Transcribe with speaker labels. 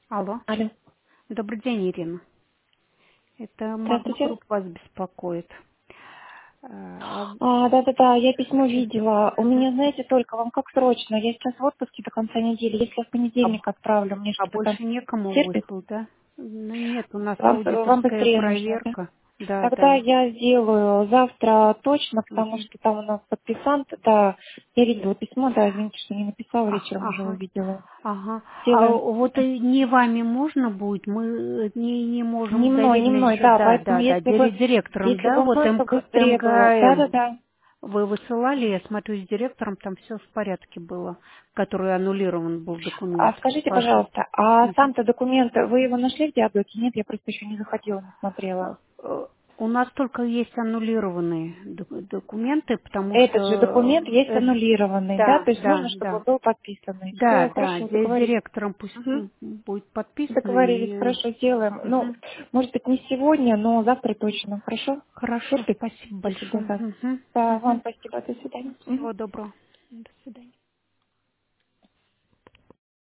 Speaker 1: Алло.
Speaker 2: Алло.
Speaker 1: Добрый день, Ирина. Это Магма
Speaker 2: Здравствуйте.
Speaker 1: Групп вас беспокоит. А,
Speaker 2: Да-да-да, я письмо
Speaker 1: Скажите.
Speaker 2: видела. У
Speaker 1: Мгм.
Speaker 2: меня, знаете, только вам как срочно. Я сейчас в отпуске до конца недели. Если я в
Speaker 1: А,
Speaker 2: понедельник отправлю, мне
Speaker 1: а
Speaker 2: что-то там
Speaker 1: больше некому
Speaker 2: терпит?
Speaker 1: выслал, да? Ну нет, у нас
Speaker 2: Вам
Speaker 1: аудиторская
Speaker 2: быстрее нужно, да?
Speaker 1: проверка. Да,
Speaker 2: Тогда
Speaker 1: да.
Speaker 2: я сделаю завтра точно, потому
Speaker 1: Мгм.
Speaker 2: что там у нас подписант. Да, я видела письмо, да, извините, что не написала, вечером уже
Speaker 1: Ага.
Speaker 2: увидела.
Speaker 1: Ага. А
Speaker 2: Сделаем.
Speaker 1: вот и не вами можно будет? Мы не можем
Speaker 2: Не
Speaker 1: доверенность
Speaker 2: мной,
Speaker 1: же,
Speaker 2: да,
Speaker 1: да,
Speaker 2: поэтому
Speaker 1: да, да, директором,
Speaker 2: если
Speaker 1: да,
Speaker 2: бы
Speaker 1: вот
Speaker 2: мной, то быстрее было.
Speaker 1: МГМ.
Speaker 2: Да-да-да.
Speaker 1: Вы высылали, я смотрю, с директором там все в порядке было, который аннулирован был
Speaker 2: А
Speaker 1: документ.
Speaker 2: скажите,
Speaker 1: Пожалуйста.
Speaker 2: пожалуйста, а
Speaker 1: Мгм.
Speaker 2: сам-то документ, вы его нашли в Диаблоке? Нет, я просто еще не заходила, не смотрела.
Speaker 1: У нас только есть аннулированные документы, потому
Speaker 2: Этот же документ
Speaker 1: что
Speaker 2: есть аннулированный, да?
Speaker 1: да,
Speaker 2: То есть нужно,
Speaker 1: да,
Speaker 2: чтобы
Speaker 1: да,
Speaker 2: он был подписанный.
Speaker 1: да,
Speaker 2: Все,
Speaker 1: да,
Speaker 2: хорошо, договорились.
Speaker 1: директором пусть
Speaker 2: Мгм.
Speaker 1: будет подписано
Speaker 2: Договорились,
Speaker 1: и
Speaker 2: хорошо, сделаем. Ну,
Speaker 1: мгм.
Speaker 2: может быть, не сегодня, но завтра точно. Хорошо?
Speaker 1: Хорошо,
Speaker 2: Терпит,
Speaker 1: спасибо
Speaker 2: если до
Speaker 1: большое.
Speaker 2: завтра.
Speaker 1: Мгм,
Speaker 2: Да, вам
Speaker 1: мгм.
Speaker 2: спасибо, до свидания. Мгм.
Speaker 1: Всего доброго. До свидания.